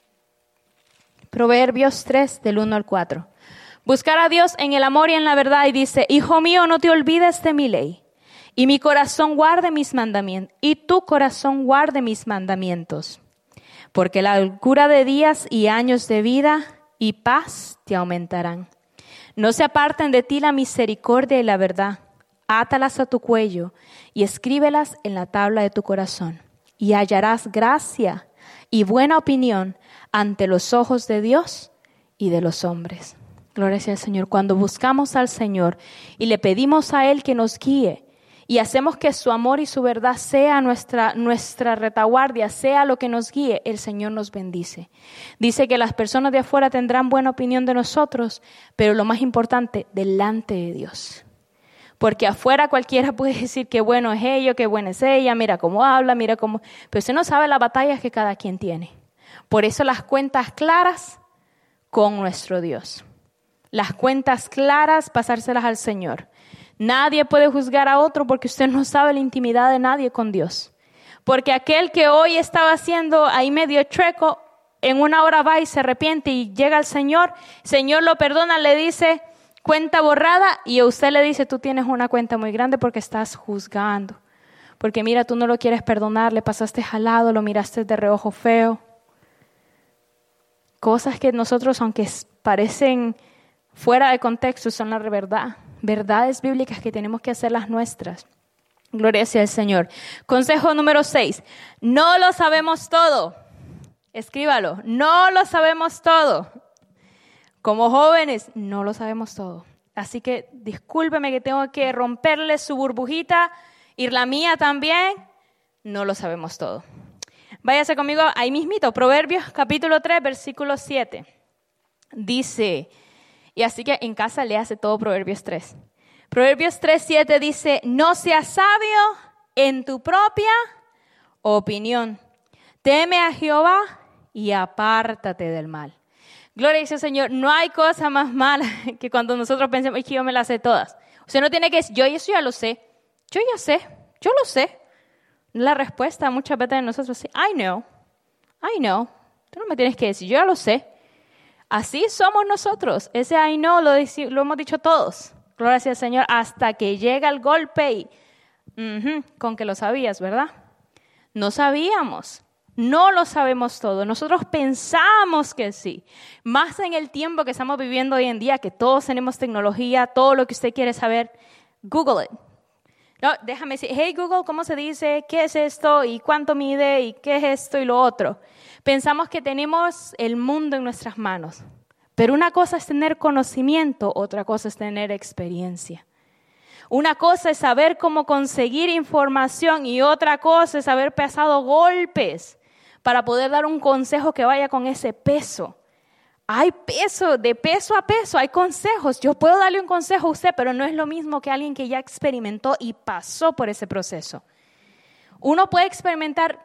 Proverbios tres, del uno al cuatro. Buscar a Dios en el amor y en la verdad, y dice, hijo mío, no te olvides de mi ley, y mi corazón guarde mis mandamientos, y tu corazón guarde mis mandamientos. Porque la largura de días y años de vida y paz te aumentarán. No se aparten de ti la misericordia y la verdad. Átalas a tu cuello y escríbelas en la tabla de tu corazón. Y hallarás gracia y buena opinión ante los ojos de Dios y de los hombres. Gloria sea al Señor. Cuando buscamos al Señor y le pedimos a Él que nos guíe y hacemos que su amor y su verdad sea nuestra, nuestra retaguardia, sea lo que nos guíe, el Señor nos bendice. Dice que las personas de afuera tendrán buena opinión de nosotros, pero lo más importante, delante de Dios. Porque afuera cualquiera puede decir qué bueno es ello, qué buena es ella, mira cómo habla, mira cómo... Pero usted no sabe las batallas que cada quien tiene. Por eso las cuentas claras con nuestro Dios. Las cuentas claras, pasárselas al Señor. Nadie puede juzgar a otro porque usted no sabe la intimidad de nadie con Dios. Porque aquel que hoy estaba haciendo ahí medio chueco, en una hora va y se arrepiente y llega al Señor, Señor lo perdona, le dice cuenta borrada y a usted le dice tú tienes una cuenta muy grande porque estás juzgando. Porque mira, tú no lo quieres perdonar, le pasaste al lado, lo miraste de reojo feo. Cosas que nosotros, aunque parecen fuera de contexto, son la verdad. Verdades bíblicas que tenemos que hacerlas nuestras. Gloria sea al Señor. Consejo número seis. No lo sabemos todo. Escríbalo. No lo sabemos todo. Como jóvenes, no lo sabemos todo. Así que discúlpeme que tengo que romperle su burbujita y la mía también. No lo sabemos todo. Váyase conmigo ahí mismito. Proverbios capítulo tres, versículo siete. Dice... Y así que en casa le hace todo Proverbios tres. Proverbios tres, siete dice, no seas sabio en tu propia opinión. Teme a Jehová y apártate del mal. Gloria a Dios, Señor. No hay cosa más mala que cuando nosotros pensemos que yo me las sé todas. Usted no tiene que decir, yo eso ya lo sé. Yo ya sé. Yo lo sé. La respuesta muchas veces de nosotros es, I know. I know. Tú no me tienes que decir, yo ya lo sé. Así somos nosotros. Ese I know lo, lo hemos dicho todos. Gloria sea al Señor. Hasta que llega el golpe y uh-huh, con que lo sabías, ¿verdad? No sabíamos. No lo sabemos todo. Nosotros pensamos que sí. Más en el tiempo que estamos viviendo hoy en día, que todos tenemos tecnología, todo lo que usted quiere saber, Google it. No, déjame decir, hey Google, ¿cómo se dice? ¿Qué es esto? ¿Y cuánto mide? ¿Y qué es esto? Y lo otro. Pensamos que tenemos el mundo en nuestras manos. Pero una cosa es tener conocimiento, otra cosa es tener experiencia. Una cosa es saber cómo conseguir información y otra cosa es haber pasado golpes para poder dar un consejo que vaya con ese peso. Hay peso, de peso a peso, hay consejos. Yo puedo darle un consejo a usted, pero no es lo mismo que alguien que ya experimentó y pasó por ese proceso. Uno puede experimentar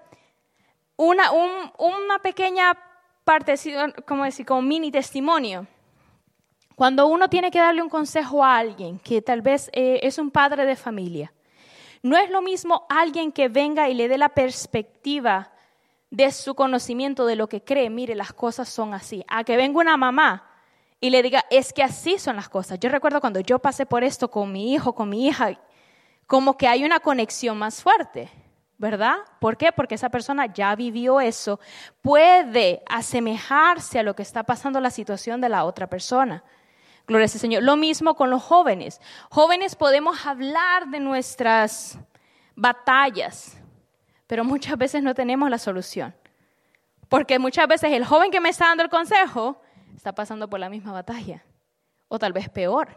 una, un, una pequeña parte, como decir, como mini testimonio. Cuando uno tiene que darle un consejo a alguien que tal vez eh, es un padre de familia, no es lo mismo alguien que venga y le dé la perspectiva de su conocimiento, de lo que cree, mire, las cosas son así. A que venga una mamá y le diga, es que así son las cosas. Yo recuerdo cuando yo pasé por esto con mi hijo, con mi hija, como que hay una conexión más fuerte, ¿verdad? ¿Por qué? Porque esa persona ya vivió eso, puede asemejarse a lo que está pasando la situación de la otra persona. Gloria al Señor. Lo mismo con los jóvenes. Jóvenes podemos hablar de nuestras batallas, pero muchas veces no tenemos la solución. Porque muchas veces el joven que me está dando el consejo está pasando por la misma batalla. O tal vez peor.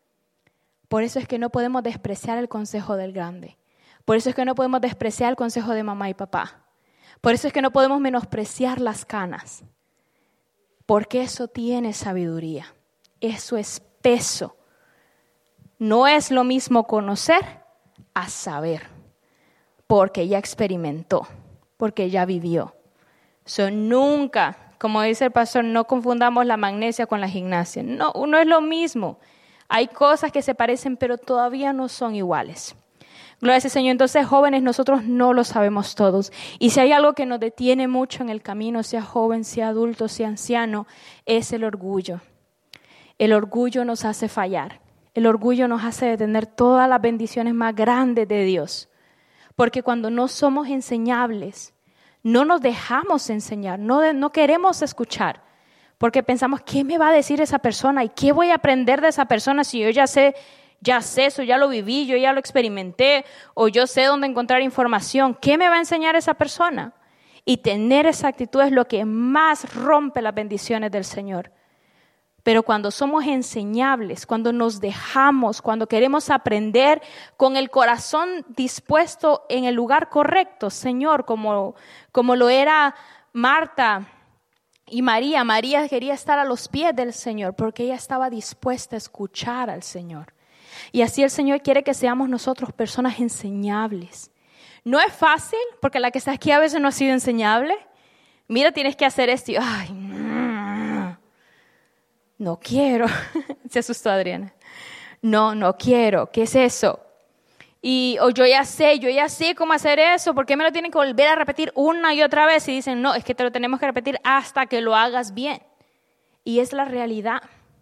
Por eso es que no podemos despreciar el consejo del grande. Por eso es que no podemos despreciar el consejo de mamá y papá. Por eso es que no podemos menospreciar las canas. Porque eso tiene sabiduría. Eso es peso. No es lo mismo conocer a saber. Porque ya experimentó, porque ya vivió. So, nunca, como dice el pastor, no confundamos la magnesia con la gimnasia. No, no es lo mismo. Hay cosas que se parecen, pero todavía no son iguales. Gloria al Señor. Entonces, jóvenes, nosotros no lo sabemos todos. Y si hay algo que nos detiene mucho en el camino, sea joven, sea adulto, sea anciano, es el orgullo. El orgullo nos hace fallar. El orgullo nos hace detener todas las bendiciones más grandes de Dios. Porque cuando no somos enseñables, no nos dejamos enseñar, no, no queremos escuchar. Porque pensamos, ¿qué me va a decir esa persona? ¿Y qué voy a aprender de esa persona si yo ya sé, ya sé eso, ya lo viví, yo ya lo experimenté, o yo sé dónde encontrar información? ¿Qué me va a enseñar esa persona? Y tener esa actitud es lo que más rompe las bendiciones del Señor. Pero cuando somos enseñables, cuando nos dejamos, cuando queremos aprender con el corazón dispuesto en el lugar correcto, Señor, como, como lo era Marta y María. María quería estar a los pies del Señor porque ella estaba dispuesta a escuchar al Señor. Y así el Señor quiere que seamos nosotros personas enseñables. No es fácil, porque la que está aquí a veces no ha sido enseñable. Mira, tienes que hacer esto. Y, ay, no quiero. Se asustó Adriana. No, no quiero. ¿Qué es eso? Y o yo ya sé, yo ya sé cómo hacer eso. ¿Por qué me lo tienen que volver a repetir una y otra vez? Y dicen, no, es que te lo tenemos que repetir hasta que lo hagas bien. Y es la realidad.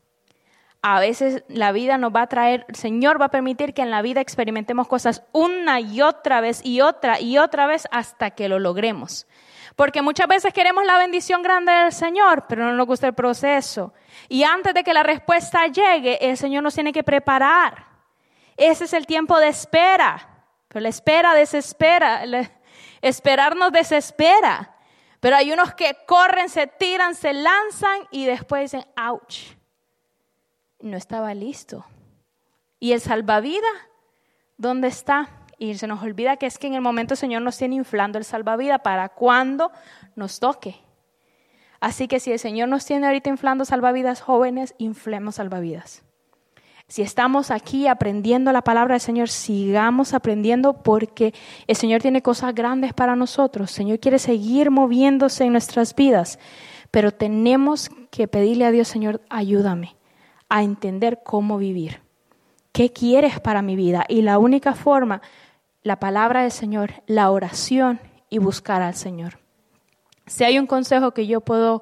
A veces la vida nos va a traer, el Señor va a permitir que en la vida experimentemos cosas una y otra vez y otra y otra vez hasta que lo logremos. Porque muchas veces queremos la bendición grande del Señor, pero no nos gusta el proceso. Y antes de que la respuesta llegue, el Señor nos tiene que preparar. Ese es el tiempo de espera. Pero la espera desespera, la, esperar nos desespera. Pero hay unos que corren, se tiran, se lanzan y después dicen, ouch. No estaba listo. ¿Y el salvavidas? ¿Dónde está? Y se nos olvida que es que en el momento el Señor nos tiene inflando el salvavidas para cuando nos toque. Así que si el Señor nos tiene ahorita inflando salvavidas jóvenes, inflemos salvavidas. Si estamos aquí aprendiendo la palabra del Señor, sigamos aprendiendo porque el Señor tiene cosas grandes para nosotros. El Señor quiere seguir moviéndose en nuestras vidas, pero tenemos que pedirle a Dios, Señor, ayúdame a entender cómo vivir. ¿Qué quieres para mi vida? Y la única forma, la palabra del Señor, la oración y buscar al Señor. Si hay un consejo que yo puedo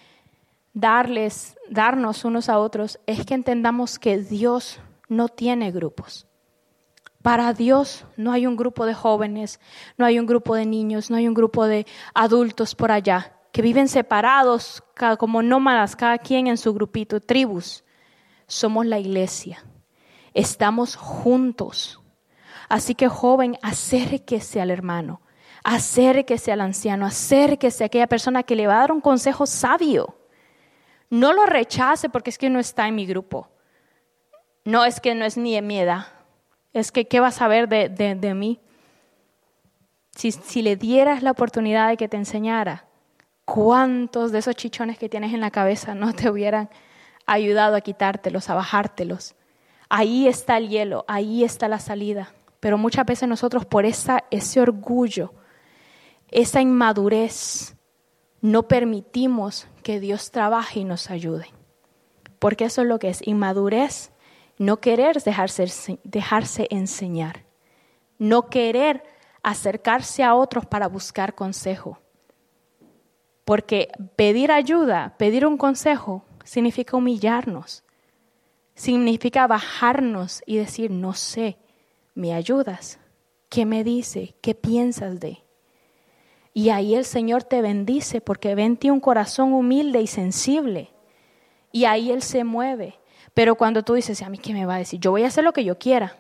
darles, darnos unos a otros, es que entendamos que Dios no tiene grupos. Para Dios no hay un grupo de jóvenes, no hay un grupo de niños, no hay un grupo de adultos por allá que viven separados como nómadas, cada quien en su grupito, tribus. Somos la iglesia, estamos juntos. Así que joven, acérquese al hermano, acérquese al anciano, acérquese a aquella persona que le va a dar un consejo sabio. No lo rechace porque es que no está en mi grupo. No, es que no es ni de mi edad. Es que, ¿qué vas a saber de, de, de mí? Si, si le dieras la oportunidad de que te enseñara, ¿cuántos de esos chichones que tienes en la cabeza no te hubieran ayudado a quitártelos, a bajártelos? Ahí está el hielo, ahí está la salida. Pero muchas veces nosotros por esa, ese orgullo, esa inmadurez, no permitimos que Dios trabaje y nos ayude. Porque eso es lo que es inmadurez, no querer dejarse, dejarse enseñar, no querer acercarse a otros para buscar consejo. Porque pedir ayuda, pedir un consejo, significa humillarnos, significa bajarnos y decir, no sé, ¿me ayudas? ¿Qué me dice? ¿Qué piensas de? Y ahí el Señor te bendice porque ve en ti un corazón humilde y sensible. Y ahí Él se mueve. Pero cuando tú dices, ¿a mí qué me va a decir? Yo voy a hacer lo que yo quiera.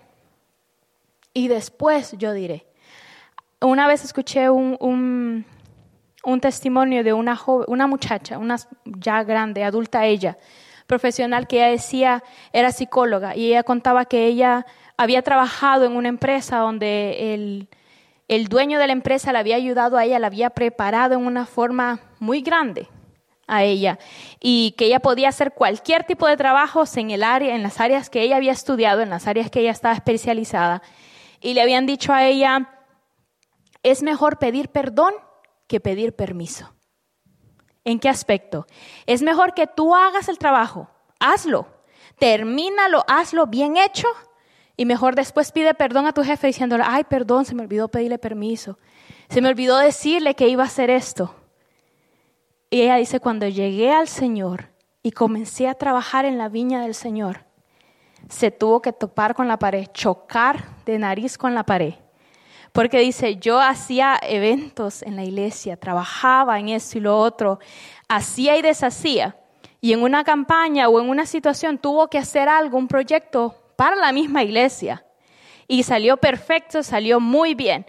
Y después yo diré. Una vez escuché un... un un testimonio de una joven, una muchacha, una ya grande, adulta ella, profesional, que ella decía, era psicóloga, y ella contaba que ella había trabajado en una empresa donde el, el dueño de la empresa le había ayudado a ella, la había preparado en una forma muy grande a ella, y que ella podía hacer cualquier tipo de trabajos en el área, en las áreas que ella había estudiado, en las áreas que ella estaba especializada, y le habían dicho a ella, es mejor pedir perdón que pedir permiso. ¿En qué aspecto? Es mejor que tú hagas el trabajo, hazlo, termínalo, hazlo bien hecho y mejor después pide perdón a tu jefe diciéndole, ay, perdón, se me olvidó pedirle permiso, se me olvidó decirle que iba a hacer esto. Y ella dice, cuando llegué al Señor y comencé a trabajar en la viña del Señor, se tuvo que topar con la pared, chocar de nariz con la pared. Porque dice, yo hacía eventos en la iglesia, trabajaba en esto y lo otro, hacía y deshacía. Y en una campaña o en una situación tuvo que hacer algo, un proyecto para la misma iglesia. Y salió perfecto, salió muy bien.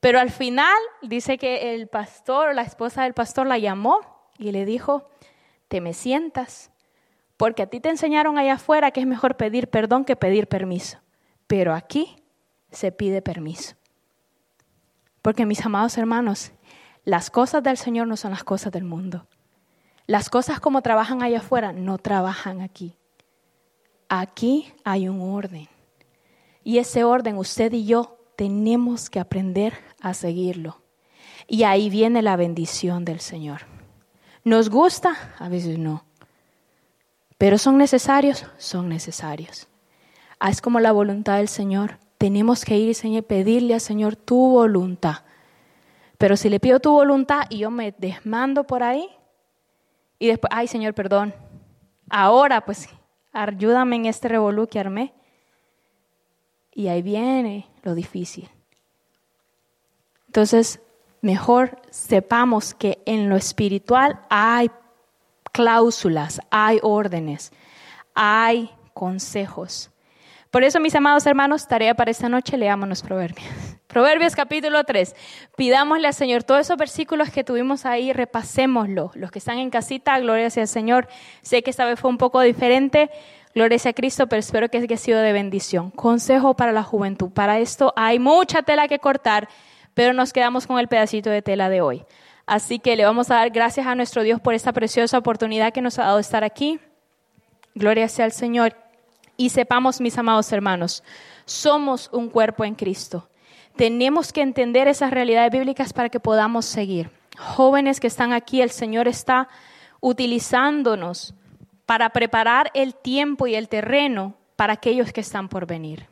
Pero al final dice que el pastor, la esposa del pastor la llamó y le dijo, te me sientas, porque a ti te enseñaron allá afuera que es mejor pedir perdón que pedir permiso. Pero aquí se pide permiso. Porque mis amados hermanos, las cosas del Señor no son las cosas del mundo. Las cosas como trabajan allá afuera no trabajan aquí. Aquí hay un orden. Y ese orden usted y yo tenemos que aprender a seguirlo. Y ahí viene la bendición del Señor. ¿Nos gusta? A veces no. ¿Pero son necesarios? Son necesarios. Ah, es como la voluntad del Señor. Tenemos que ir y pedirle al Señor tu voluntad. Pero si le pido tu voluntad y yo me desmando por ahí, y después, ay Señor, perdón. Ahora pues ayúdame en este revolú que armé. Y ahí viene lo difícil. Entonces, mejor sepamos que en lo espiritual hay cláusulas, hay órdenes, hay consejos. Por eso, mis amados hermanos, tarea para esta noche, leámonos Proverbios. Proverbios capítulo tres. Pidámosle al Señor todos esos versículos que tuvimos ahí, repasémoslo. Los que están en casita, gloria sea al Señor. Sé que esta vez fue un poco diferente, gloria sea a Cristo, pero espero que haya sido de bendición. Consejo para la juventud. Para esto hay mucha tela que cortar, pero nos quedamos con el pedacito de tela de hoy. Así que le vamos a dar gracias a nuestro Dios por esta preciosa oportunidad que nos ha dado de estar aquí. Gloria sea al Señor. Y sepamos, mis amados hermanos, somos un cuerpo en Cristo. Tenemos que entender esas realidades bíblicas para que podamos seguir. Jóvenes que están aquí, el Señor está utilizándonos para preparar el tiempo y el terreno para aquellos que están por venir.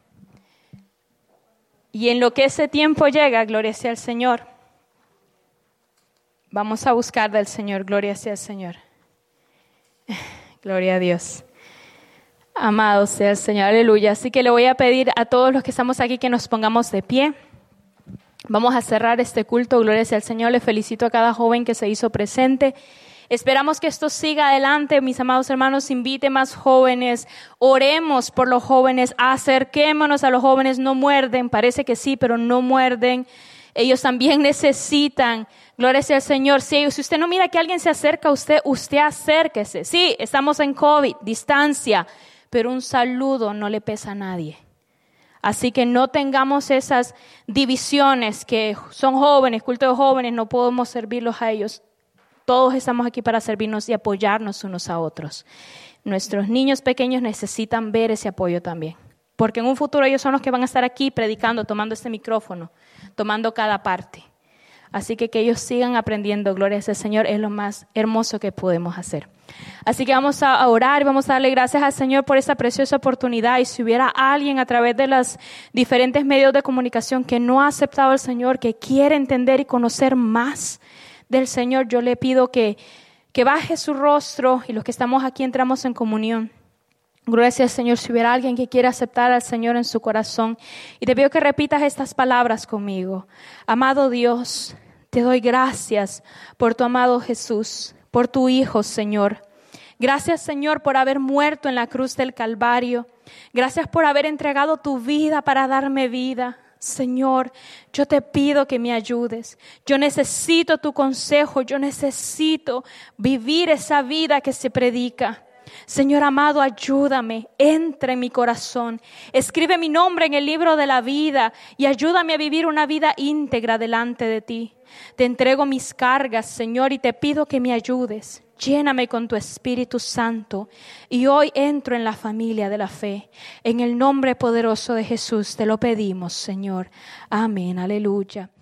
Y en lo que ese tiempo llega, gloria sea al Señor, vamos a buscar del Señor, gloria sea al Señor. Gloria a Dios. Amado sea el Señor, aleluya. Así que le voy a pedir a todos los que estamos aquí que nos pongamos de pie. Vamos a cerrar este culto, gloria sea al Señor. Le felicito a cada joven que se hizo presente. Esperamos que esto siga adelante, mis amados hermanos. Invite más jóvenes, oremos por los jóvenes, acerquémonos a los jóvenes. No muerden, parece que sí, pero no muerden. Ellos también necesitan, gloria sea al Señor. Si, si usted no mira que alguien se acerca a usted, usted acérquese. Sí, estamos en COVID, distancia, pero un saludo no le pesa a nadie. Así que no tengamos esas divisiones que son jóvenes, culto de jóvenes, no podemos servirlos a ellos. Todos estamos aquí para servirnos y apoyarnos unos a otros. Nuestros niños pequeños necesitan ver ese apoyo también. Porque en un futuro ellos son los que van a estar aquí predicando, tomando este micrófono, tomando cada parte. Así que que ellos sigan aprendiendo, gloria al Señor, es lo más hermoso que podemos hacer. Así que vamos a orar y vamos a darle gracias al Señor por esta preciosa oportunidad. Y si hubiera alguien a través de los diferentes medios de comunicación que no ha aceptado al Señor, que quiere entender y conocer más del Señor, yo le pido que, que baje su rostro y los que estamos aquí entramos en comunión. Gracias al Señor. Si hubiera alguien que quiere aceptar al Señor en su corazón, y te pido que repitas estas palabras conmigo. Amado Dios, te doy gracias por tu amado Jesús, por tu Hijo, Señor. Gracias, Señor, por haber muerto en la cruz del Calvario. Gracias por haber entregado tu vida para darme vida. Señor, yo te pido que me ayudes. Yo necesito tu consejo. Yo necesito vivir esa vida que se predica. Señor amado, ayúdame, entra en mi corazón, escribe mi nombre en el libro de la vida y ayúdame a vivir una vida íntegra delante de ti. Te entrego mis cargas, Señor, y te pido que me ayudes. Lléname con tu Espíritu Santo y hoy entro en la familia de la fe. En el nombre poderoso de Jesús te lo pedimos, Señor. Amén, aleluya.